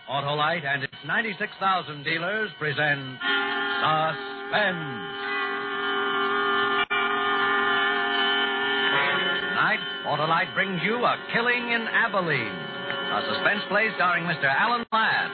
Autolite and its 96,000 dealers present Suspense. Tonight, Autolite brings you A Killing in Abilene, a suspense play starring Mr. Alan Ladd.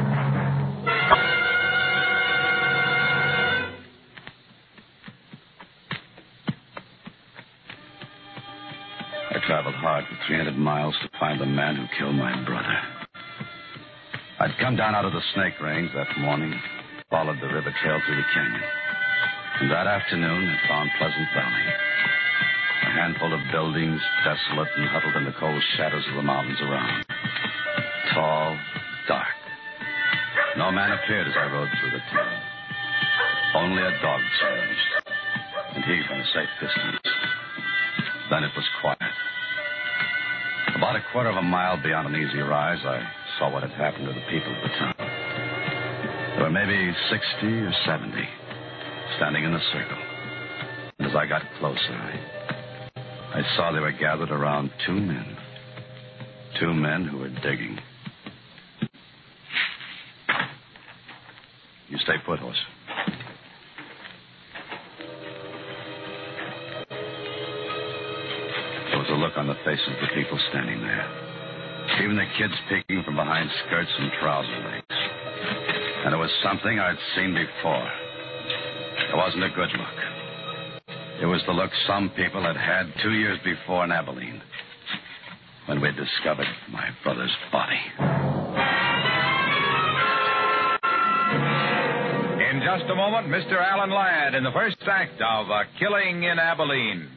I traveled hard for 300 miles to find the man who killed my brother. I'd come down out of the Snake Range that morning, followed the river trail through the canyon. And that afternoon, had found Pleasant Valley. A handful of buildings, desolate and huddled in the cold shadows of the mountains around. Tall, dark. No man appeared as I rode through the town. Only a dog challenged, and he from a safe distance. Then it was quiet. About a quarter of a mile beyond an easy rise, I saw what had happened to the people of the town. There were maybe 60 or 70 standing in a circle. And as I got closer, I saw they were gathered around two men. Two men who were digging. You stay put, horse. There was a look on the faces of the people standing there. Even the kids peeking from behind skirts and trouser legs. And it was something I'd seen before. It wasn't a good look. It was the look some people had had 2 years before in Abilene, when we'd discovered my brother's body. In just a moment, Mr. Alan Ladd in the first act of A Killing in Abilene.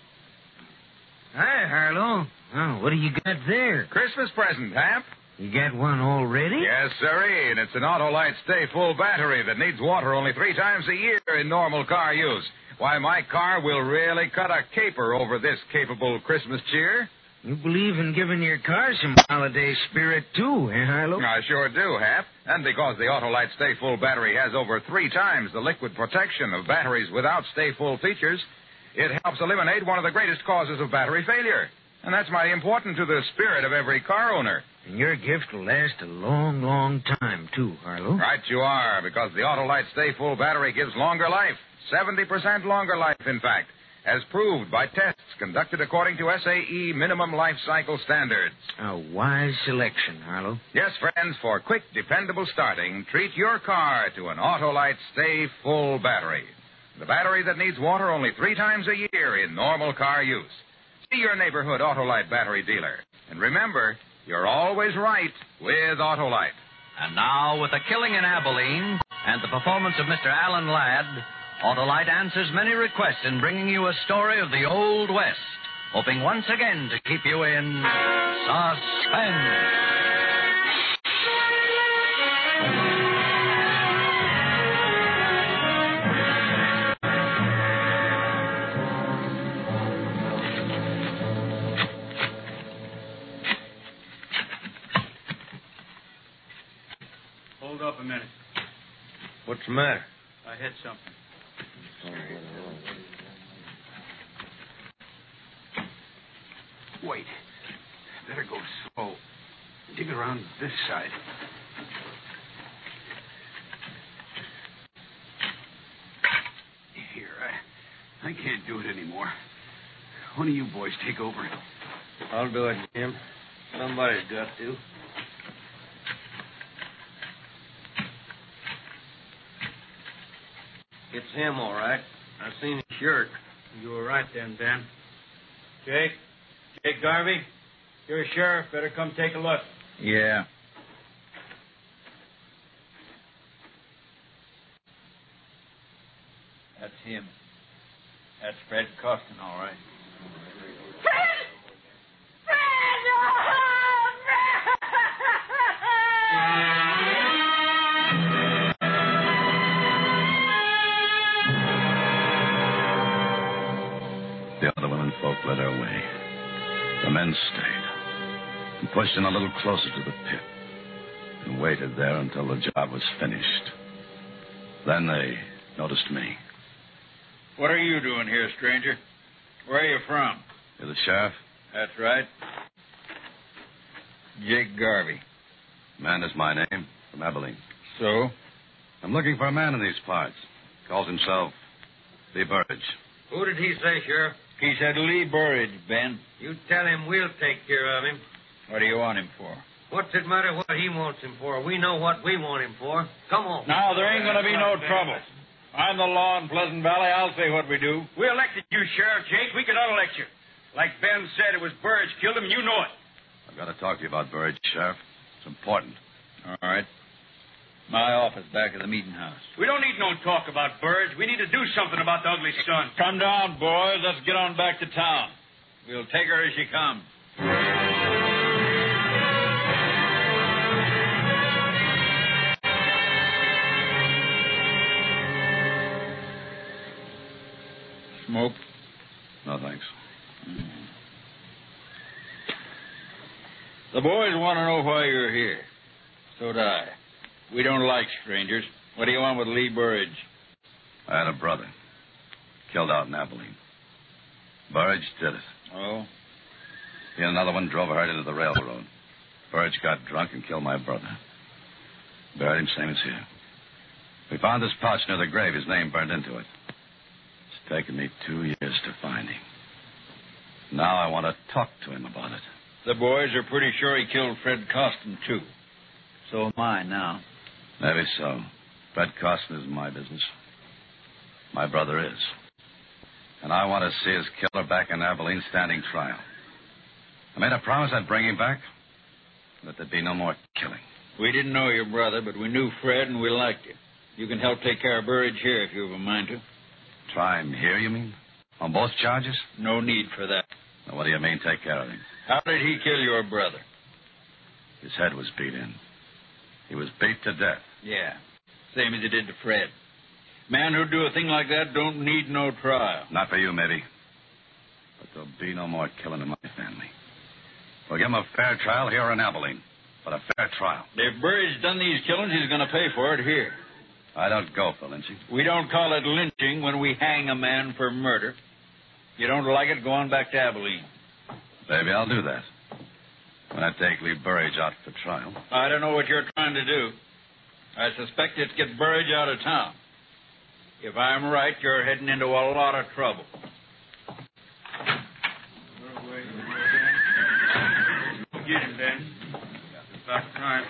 Hi, Harlow. Oh, what do you got there? Christmas present, Hap. You got one already? Yes, sirree, and it's an Autolite Stay Full battery that needs water only 3 times a year in normal car use. Why, my car will really cut a caper over this capable Christmas cheer. You believe in giving your car some holiday spirit, too, eh, Harlow? I sure do, Hap. And because the Autolite Stay Full battery has over 3 times the liquid protection of batteries without Stay Full features, it helps eliminate one of the greatest causes of battery failure. And that's mighty important to the spirit of every car owner. And your gift will last a long, long time, too, Harlow. Right you are, because the Autolite Stay Full battery gives longer life. 70% longer life, in fact, as proved by tests conducted according to SAE minimum life cycle standards. A wise selection, Harlow. Yes, friends, for quick, dependable starting, treat your car to an Autolite Stay Full battery. The battery that needs water only 3 times a year in normal car use. See your neighborhood Autolite battery dealer. And remember, you're always right with Autolite. And now, with A Killing in Abilene and the performance of Mr. Alan Ladd, Autolite answers many requests in bringing you a story of the Old West, hoping once again to keep you in suspense. Hold up a minute. What's the matter? I hit something. Wait. Better go slow. Dig around this side. Here, I can't do it anymore. One of you boys take over. I'll do it, Jim. Somebody's got to. It's him, all right. I seen his shirt. You were right then, Ben. Jake Garvey, you're a sheriff. Better come take a look. Yeah. That's him. That's Fred Costin, all right. The other women folk led our way. The men stayed and pushed in a little closer to the pit and waited there until the job was finished. Then they noticed me. What are you doing here, stranger? Where are you from? You're the sheriff? That's right. Jake Garvey. Man is my name, from Abilene. So? I'm looking for a man in these parts. Calls himself Lee Burridge. Who did he say, Sheriff? He said Lee Burridge, Ben. You tell him we'll take care of him. What do you want him for? What's it matter what he wants him for? We know what we want him for. Come on. Now, there ain't going to be no trouble. I'm the law in Pleasant Valley. I'll say what we do. We elected you, Sheriff Jake. We can unelect you. Like Ben said, it was Burridge killed him. You know it. I've got to talk to you about Burridge, Sheriff. It's important. All right. My office back at the meeting house. We don't need no talk about Burridge. We need to do something about the ugly stunt. Come down, boys. Let's get on back to town. We'll take her as she comes. Smoke? No, thanks. The boys want to know why you're here. So do I. We don't like strangers. What do you want with Lee Burridge? I had a brother. Killed out in Abilene. Burridge did it. Oh? He and another one drove a herd into the railroad. Burridge got drunk and killed my brother. Buried him same as here. We found this pouch near the grave. His name burned into it. It's taken me 2 years to find him. Now I want to talk to him about it. The boys are pretty sure he killed Fred Costin, too. So am I now. Maybe so. Fred Costin isn't my business. My brother is. And I want to see his killer back in Abilene standing trial. I made a promise I'd bring him back, that there'd be no more killing. We didn't know your brother, but we knew Fred and we liked him. You can help take care of Burridge here if you have a mind to. Try him here, you mean? On both charges? No need for that. Now, what do you mean, take care of him? How did he kill your brother? His head was beat in. He was beat to death. Yeah, same as he did to Fred. Man who'd do a thing like that don't need no trial. Not for you, maybe. But there'll be no more killing in my family. We'll give him a fair trial here in Abilene. But a fair trial. If Burridge done these killings, he's going to pay for it here. I don't go for lynching. We don't call it lynching when we hang a man for murder. If you don't like it, go on back to Abilene. Maybe I'll do that. When I take Lee Burridge out for trial. I don't know what you're trying to do. I suspect it's get Burridge out of town. If I'm right, you're heading into a lot of trouble. Get him, Ben. About time.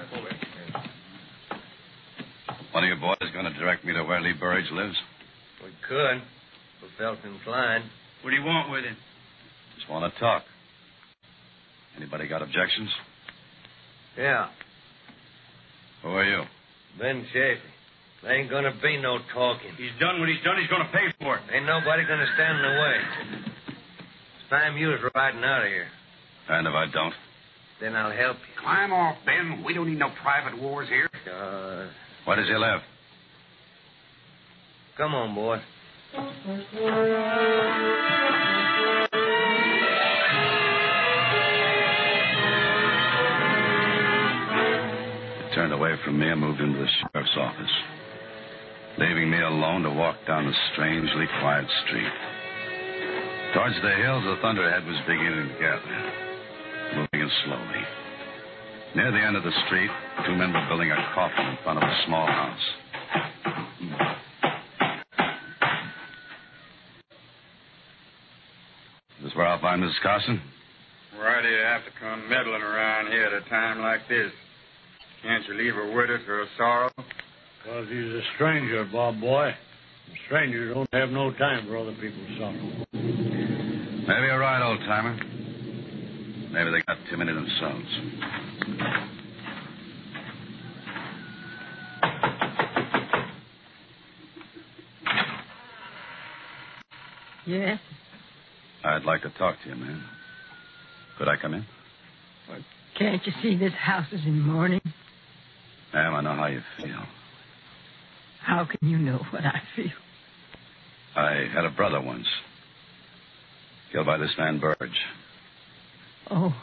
One of you boys going to direct me to where Lee Burridge lives? We could. We felt inclined. What do you want with him? Just want to talk. Anybody got objections? Yeah. Who are you? Ben Schaefer. There ain't gonna be no talking. He's done what he's done. He's going to pay for it. Ain't nobody gonna stand in the way. It's time you was riding out of here. And if I don't? Then I'll help you. Climb off, Ben. We don't need no private wars here. Where does he live? Come on, boy. He turned away from me and moved into the sheriff's office, leaving me alone to walk down the strangely quiet street. Towards the hills, the thunderhead was beginning to gather, moving in slowly. Near the end of the street, two men were building a coffin in front of a small house. Is this where I'll find Mrs. Carson? Why do you have to come meddling around here at a time like this? Can't you leave her with us or a sorrow? Because he's a stranger, Bob boy. Strangers don't have no time for other people's sorrow. Maybe you're right, old-timer. Maybe they got too many themselves. Yes? I'd like to talk to you, ma'am. Could I come in? Can't you see this house is in mourning? Ma'am, I know how you feel. How can you know what I feel? I had a brother once. Killed by this man, Burridge. Oh.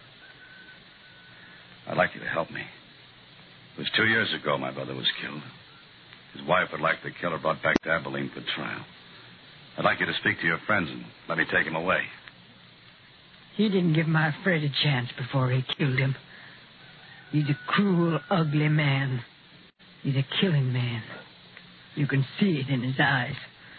I'd like you to help me. It was 2 years ago my brother was killed. His wife would like the killer brought back to Abilene for trial. I'd like you to speak to your friends and let me take him away. He didn't give my Fred a chance before he killed him. He's a cruel, ugly man. He's a killing man. You can see it in his eyes.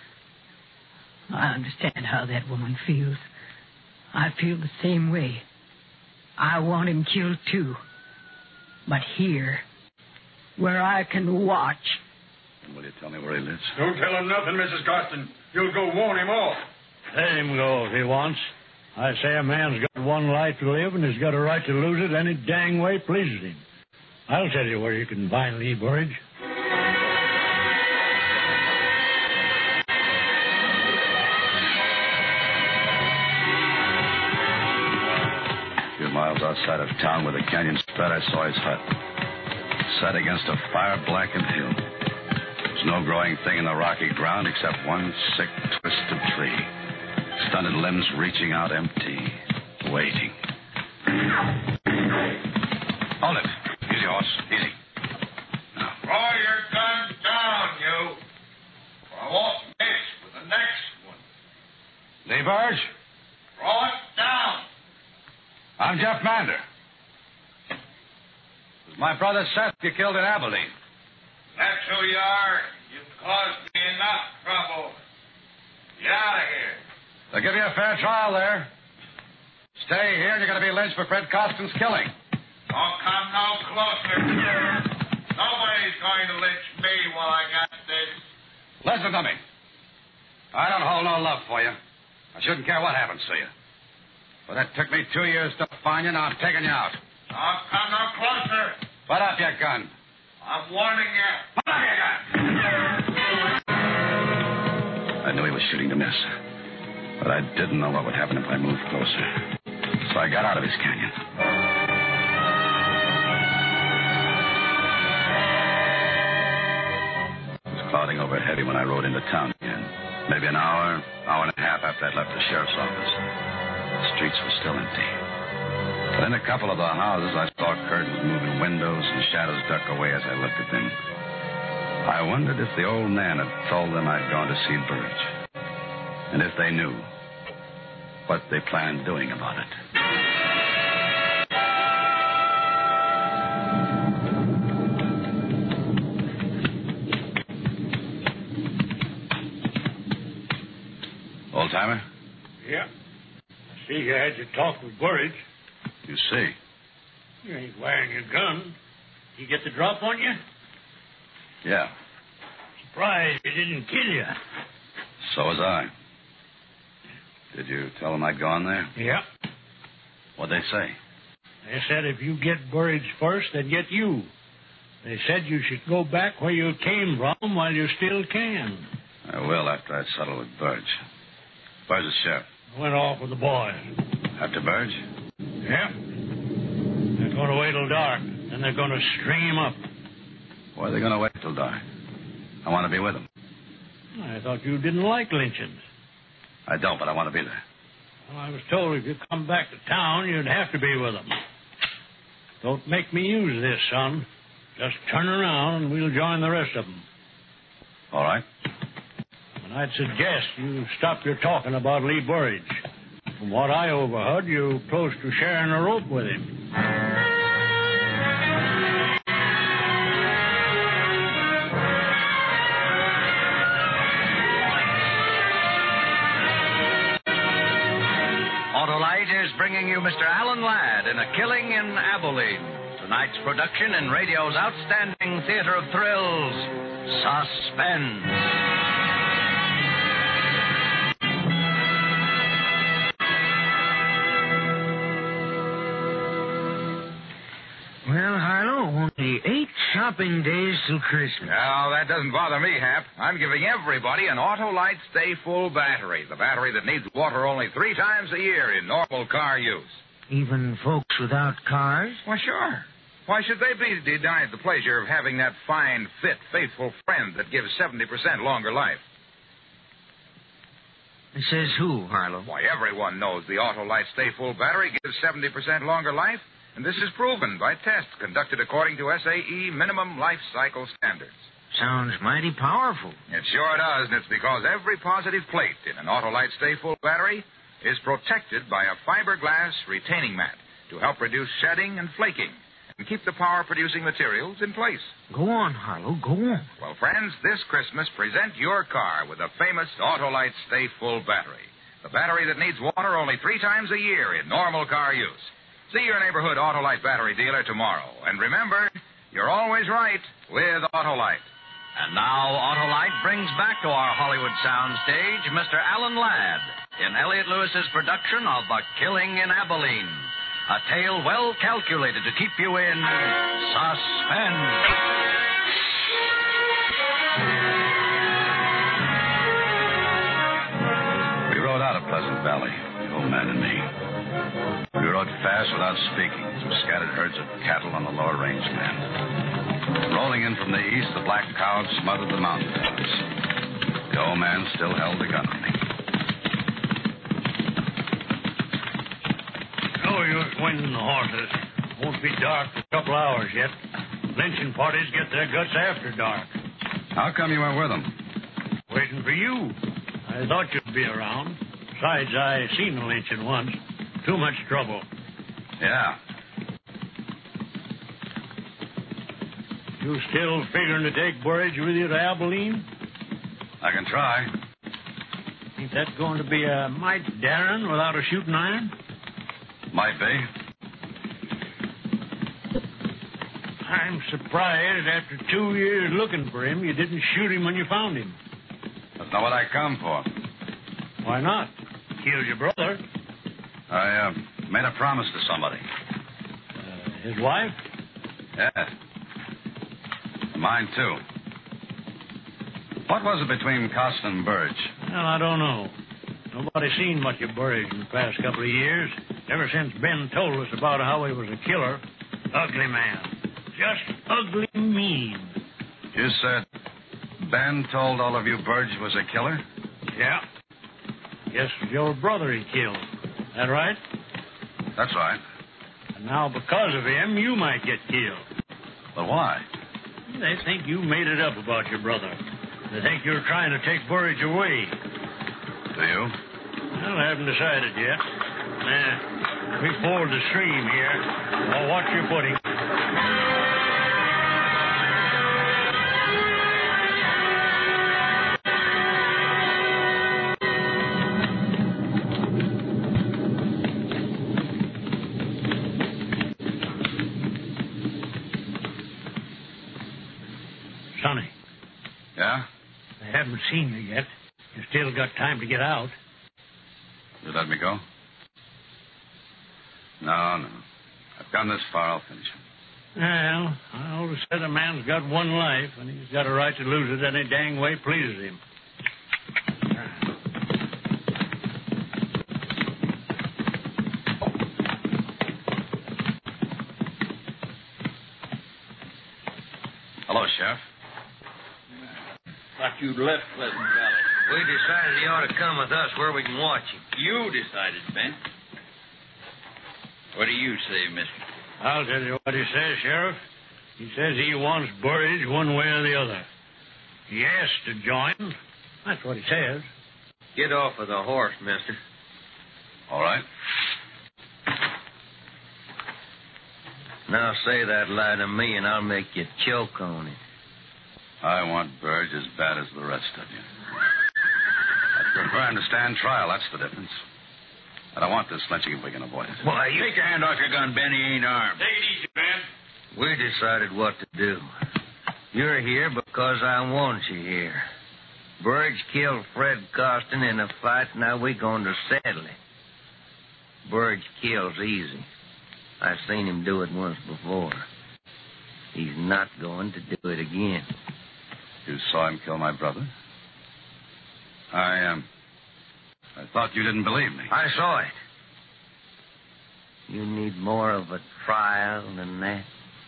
I understand how that woman feels. I feel the same way. I want him killed, too. But here, where I can watch... And will you tell me where he lives? Don't tell him nothing, Mrs. Costin. You'll go warn him off. Let him go if he wants. I say a man's got one life to live, and he's got a right to lose it any dang way pleases him. I'll tell you where you can find Lee Burridge. A few miles outside of town where the canyon spread, I saw his hut. Set against a fire-blackened hill. There's no growing thing in the rocky ground except one sick, twisted tree. Stunted limbs reaching out empty, waiting. Hold it. Easy, horse. Easy. Now. Throw your gun down, you. Or I won't mix with the next one. Lee Burridge? Throw it down. I'm Jeff Mander. It was my brother Seth you killed in Abilene. That's who you are. You've caused me enough trouble. Get out of here. They'll give you a fair trial there. Stay here and you're going to be lynched for Fred Costin's killing. Don't come no closer. Nobody's going to lynch me while I got this. Listen to me. I don't hold no love for you. I shouldn't care what happens to you. But it took me 2 years to find you. Now I'm taking you out. Don't come no closer. Put up your gun. I'm warning you. Put up your gun. I knew he was shooting to miss. But I didn't know what would happen if I moved closer. So I got out of his canyon. It was clouding over heavy when I rode into town again. Maybe an hour and a half after I'd left the sheriff's office. The streets were still empty. But in a couple of the houses, I saw curtains moving windows and shadows duck away as I looked at them. I wondered if the old man had told them I'd gone to see Burridge. And if they knew what they planned doing about it. Old-timer? Yeah. I see you had your talk with Burridge. You see. You ain't wearing your gun. He get the drop on you? Yeah. Surprised he didn't kill you. So was I. Did you tell them I'd gone there? Yeah. What'd they say? They said if you get Burridge first, they'd get you. They said you should go back where you came from while you still can. I will after I settle with Burridge. Where's the sheriff? I went off with the boys. After Burridge? Yeah. They're going to wait till dark, then they're going to string him up. Why are they going to wait till dark? I want to be with them. I thought you didn't like lynchings. I don't, but I want to be there. Well, I was told if you come back to town, you'd have to be with them. Don't make me use this, son. Just turn around and we'll join the rest of them. All right. And I'd suggest you stop your talking about Lee Burridge. From what I overheard, you're close to sharing a rope with him. Autolite is bringing you Mr. Alan Ladd in A Killing in Abilene. Tonight's production in radio's outstanding theater of thrills, Suspense. Well, Harlow, only 8 shopping days till Christmas. Now, that doesn't bother me, Hap. I'm giving everybody an Autolite Stay Full battery. The battery that needs water only 3 times a year in normal car use. Even folks without cars? Why, sure. Why should they be denied the pleasure of having that fine, fit, faithful friend that gives 70% longer life? It says who, Harlow? Why, everyone knows the Autolite Stay Full battery gives 70% longer life. And this is proven by tests conducted according to SAE minimum life cycle standards. Sounds mighty powerful. It sure does, and it's because every positive plate in an Autolite Stay Full battery is protected by a fiberglass retaining mat to help reduce shedding and flaking and keep the power-producing materials in place. Go on, Harlow, go on. Well, friends, this Christmas, present your car with the famous Autolite Stay Full battery. The battery that needs water only 3 times a year in normal car use. See your neighborhood Autolite battery dealer tomorrow. And remember, you're always right with Autolite. And now Autolite brings back to our Hollywood soundstage Mr. Alan Ladd in Elliot Lewis's production of The Killing in Abilene, a tale well calculated to keep you in suspense. We rode out of Pleasant Valley, the old man and me. We rode fast without speaking through scattered herds of cattle on the lower rangeland. Rolling in from the east, the black clouds smothered the mountain tops. The old man still held the gun on me. Oh, you're winding the horses. Won't be dark for a couple hours yet. Lynching parties get their guts after dark. How come you weren't with them? Waiting for you. I thought you'd be around. Besides, I seen the lynching once. Too much trouble. Yeah. You still figuring to take Burridge with you to Abilene? I can try. Ain't that going to be a mite daring without a shooting iron? Might be. I'm surprised after 2 years looking for him, you didn't shoot him when you found him. That's not what I come for. Why not? Killed your brother. I made a promise to somebody. His wife? Yeah. Mine, too. What was it between Costin and Burge? Well, I don't know. Nobody seen much of Burridge in the past couple of years. Ever since Ben told us about how he was a killer. Ugly man. Just ugly mean. You said Ben told all of you Burge was a killer? Yeah. Guess it was your brother he killed. That right? That's right. And now because of him, you might get killed. But why? They think you made it up about your brother. They think you're trying to take Burridge away. Do you? Well, I haven't decided yet. We ford the stream here. I'll watch your footing. Sonny. Yeah? I haven't seen you yet. You still got time to get out. You let me go? No. I've gone this far, I'll finish it. Well, I always said a man's got one life, and he's got a right to lose it any dang way pleases him. Hello, Sheriff. Thought you'd left Pleasant Valley. We decided he ought to come with us where we can watch him. You decided, Ben. What do you say, mister? I'll tell you what he says, Sheriff. He says he wants Burridge one way or the other. He asked to join. That's what he says. Get off of the horse, mister. All right. Now say that lie to me, and I'll make you choke on it. I want Burge as bad as the rest of you. I prefer him to stand trial. That's the difference. I don't want this lynching if we can avoid it. Why, Take your hand off your gun, Ben. He ain't armed. Take it easy, Ben. We decided what to do. You're here because I want you here. Burge killed Fred Costin in a fight, now we're going to settle it. Burge kills easy. I've seen him do it once before. He's not going to do it again. You saw him kill my brother? I thought you didn't believe me. I saw it. You need more of a trial than that.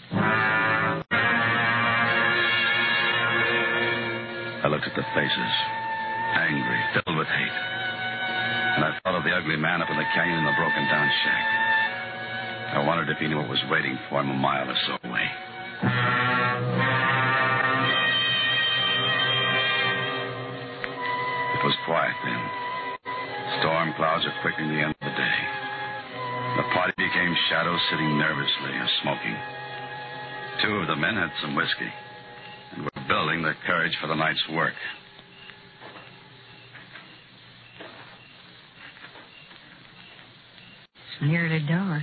I looked at the faces, angry, filled with hate. And I thought of the ugly man up in the canyon in the broken-down shack. I wondered if he knew what was waiting for him a mile or so away. It was quiet then. Storm clouds are quickly the end of the day. The party became shadows sitting nervously or smoking. Two of the men had some whiskey and were building their courage for the night's work. It's nearly dark.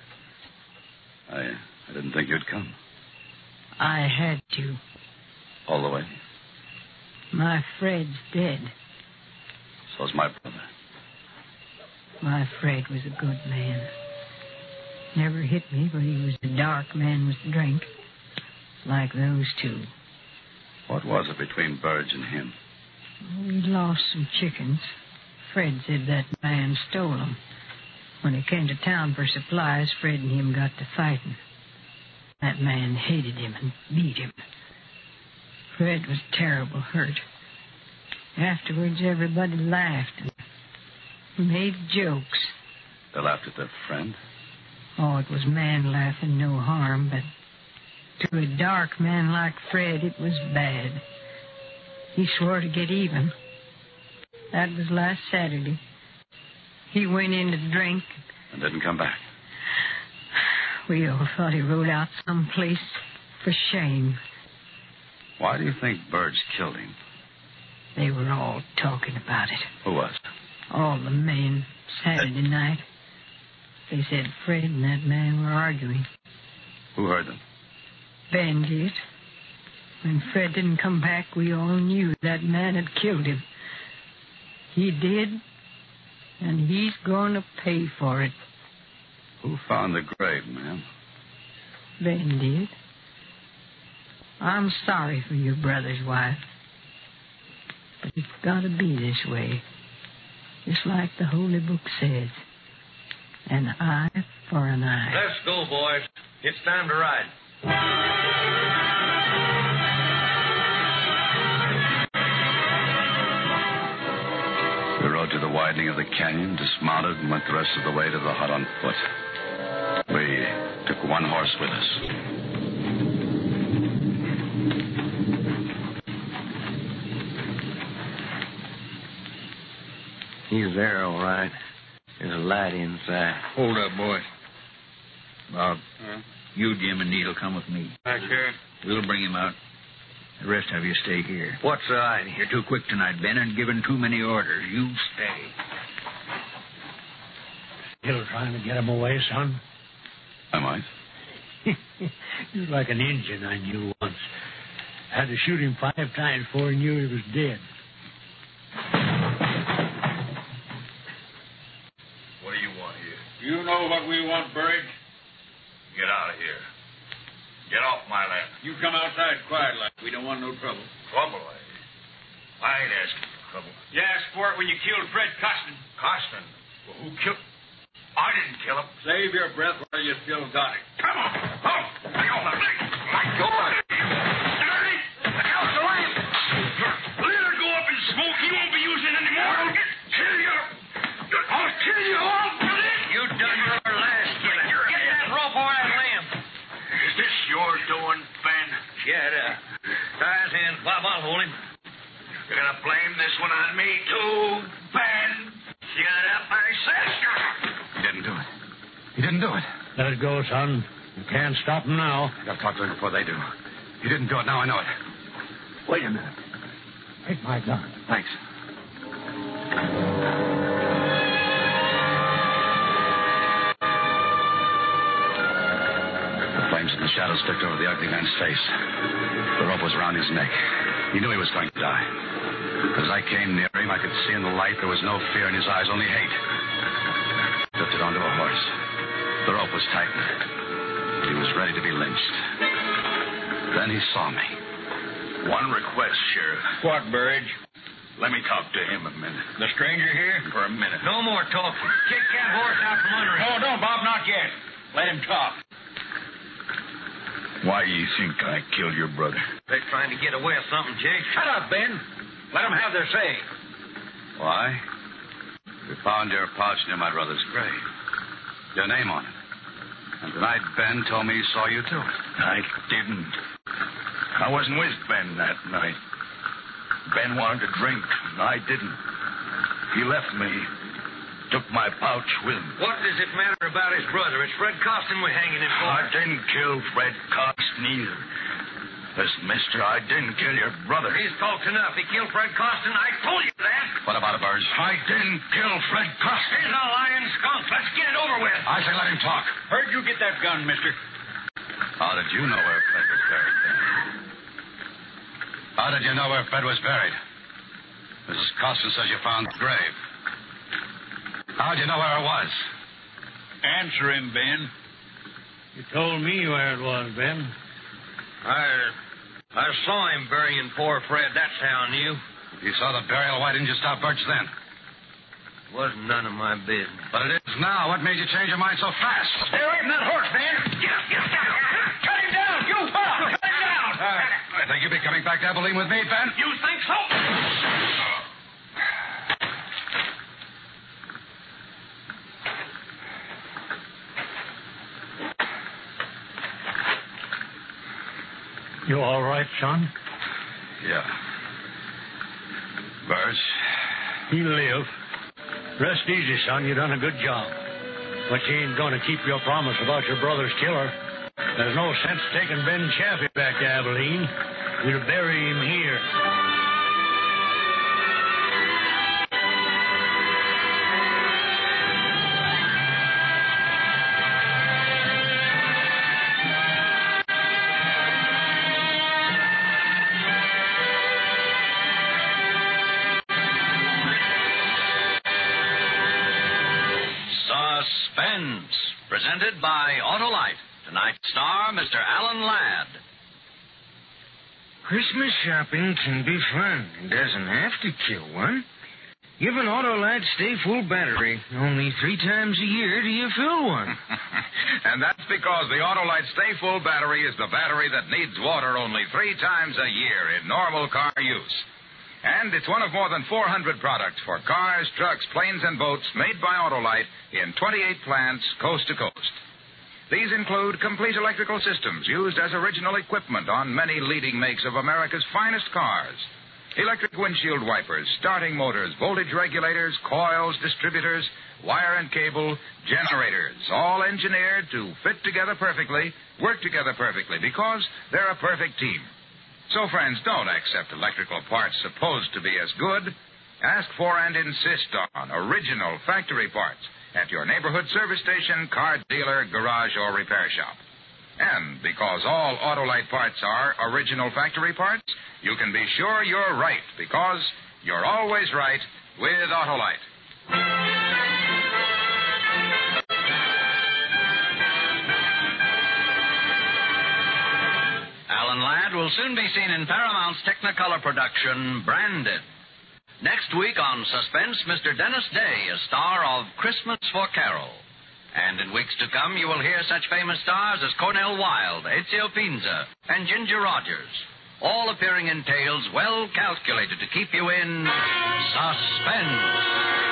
I didn't think you'd come. I had to. All the way? My Fred's dead. So's my brother. My Fred was a good man. Never hit me, but he was a dark man with drink. Like those two. What was it between Burge and him? We lost some chickens. Fred said that man stole them. When he came to town for supplies, Fred and him got to fighting. That man hated him and beat him. Fred was terrible hurt. Afterwards, everybody laughed and made jokes. They laughed at their friend? Oh, it was man laughing, no harm, but to a dark man like Fred, it was bad. He swore to get even. That was last Saturday. He went in to drink. And didn't come back? We all thought he rode out someplace for shame. Why do you think Burge killed him? They were all talking about it. Who was? All the men, Saturday night. They said Fred and that man were arguing. Who heard them? Ben did. When Fred didn't come back, we all knew that man had killed him. He did, and he's going to pay for it. Who found the grave, ma'am? Ben did. I'm sorry for your brother's wife. But it's got to be this way. Just like the Holy Book says. An eye for an eye. Let's go, boys. It's time to ride. We rode to the widening of the canyon, dismounted, and went the rest of the way to the hut on foot. We took one horse with us. He's there, all right. There's a light inside. Hold up, boys. Bob, you, Jim, and Neil come with me. Back here. We'll bring him out. The rest of you stay here. What's the idea? You're too quick tonight, Ben, and giving too many orders. You stay. Still trying to get him away, son? I might. You're like an Indian I knew once. Had to shoot him 5 times before he knew he was dead. What do you want here? You know what we want, Burge. Get out of here. Get off my land. You come outside quiet like we don't want no trouble. Trouble, I ain't asking for trouble. You asked for it when you killed Fred Costin. Costin? Well, who killed... I didn't kill him. Save your breath while you still got it. Come on. Oh, hang on. My God. Dirty. The hell's away. Let her go up in smoke. You won't be using it anymore. I'll kill you. I'll kill you all for this. You done your last killing. Get that rope over that limb. Is this your doing, Ben? Yeah, it is. Tie his hands, Bob. I'll hold him. You're going to blame this one on me, too, Ben? Shut up, I said. He didn't do it. He didn't do it. Let it go, son. You can't stop him now. I gotta talk to him before they do. He didn't do it. Now I know it. Wait a minute. Take my gun. Thanks. The flames in the shadows flicked over the ugly man's face. The rope was around his neck. He knew he was going to die. As I came near him, I could see in the light there was no fear in his eyes, only hate. Lifted onto a horse. The rope was tightened. He was ready to be lynched. Then he saw me. One request, Sheriff. What, Burge? Let me talk to him a minute. The stranger here? For a minute. No more talking. Kick that horse out from under him. No, don't, Bob, not yet. Let him talk. Why do you think I killed your brother? They're trying to get away with something, Jake. Shut up, Ben. Let them have their say. Why? We found your pouch near my brother's grave. Your name on it. And tonight Ben told me he saw you do it. I didn't. I wasn't with Ben that night. Ben wanted to drink, and I didn't. He left me. Took my pouch with him. What does it matter about his brother? It's Fred Costin we're hanging him for. I didn't kill Fred Costin either. Listen, mister, I didn't kill your brother. He's talked enough. He killed Fred Costin. I told you that. What about it, Burge? I didn't kill Fred Costin. He's a lying skunk. Let's get it over with. I say let him talk. Where'd you get that gun, mister? How did you know where Fred was buried, then? How did you know where Fred was buried? Mrs. Costin says you found the grave. How'd you know where it was? Answer him, Ben. You told me where it was, Ben. I saw him burying poor Fred. That's how I knew. If you saw the burial, why didn't you stop Birch then? It wasn't none of my business. But it is now. What made you change your mind so fast? Stay away from that horse, Ben. Cut him down, you fellow! Cut him down! I think you'll be coming back to Abilene with me, Ben. You think so? You all right, son? Yeah. Burge? He'll live. Rest easy, son. You done a good job. But you ain't going to keep your promise about your brother's killer. There's no sense taking Ben Chaffee back to Abilene. We'll bury him here. Suspense, presented by Autolite. Tonight's star, Mr. Alan Ladd. Christmas shopping can be fun. It doesn't have to kill one. Give an Autolite Stay Full battery. Only 3 times a year do you fill one. And that's because the Autolite Stay Full battery is the battery that needs water only 3 times a year in normal car use. And it's one of more than 400 products for cars, trucks, planes, and boats made by Autolite in 28 plants coast to coast. These include complete electrical systems used as original equipment on many leading makes of America's finest cars. Electric windshield wipers, starting motors, voltage regulators, coils, distributors, wire and cable, generators, all engineered to fit together perfectly, work together perfectly, because they're a perfect team. So, friends, don't accept electrical parts supposed to be as good. Ask for and insist on original factory parts at your neighborhood service station, car dealer, garage, or repair shop. And because all Autolite parts are original factory parts, you can be sure you're right, because you're always right with Autolite. Alan Ladd will soon be seen in Paramount's Technicolor production, Branded. Next week on Suspense, Mr. Dennis Day, a star of Christmas for Carol. And in weeks to come, you will hear such famous stars as Cornel Wilde, Ezio Pinza, and Ginger Rogers, all appearing in tales well calculated to keep you in suspense.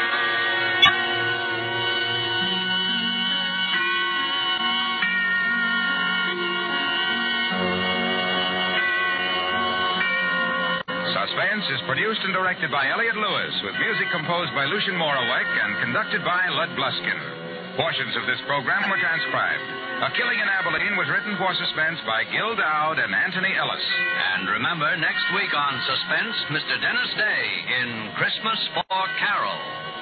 Suspense is produced and directed by Elliott Lewis, with music composed by Lucien Moravec and conducted by Lud Bluskin. Portions of this program were transcribed. A Killing in Abilene was written for Suspense by Gil Dowd and Anthony Ellis. And remember, next week on Suspense, Mr. Dennis Day in Christmas for Carol.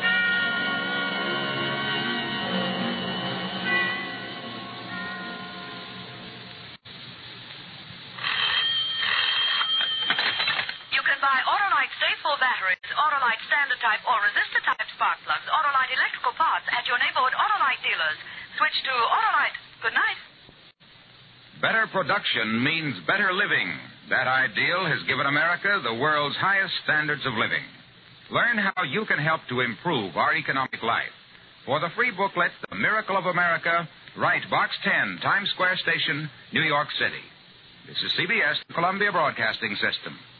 Batteries, Autolite standard type or resistor type spark plugs, Autolite electrical parts at your neighborhood Autolite dealers. Switch to Autolite. Good night. Better production means better living. That ideal has given America the world's highest standards of living. Learn how you can help to improve our economic life. For the free booklet, The Miracle of America, write Box 10, Times Square Station, New York City. This is CBS, the Columbia Broadcasting System.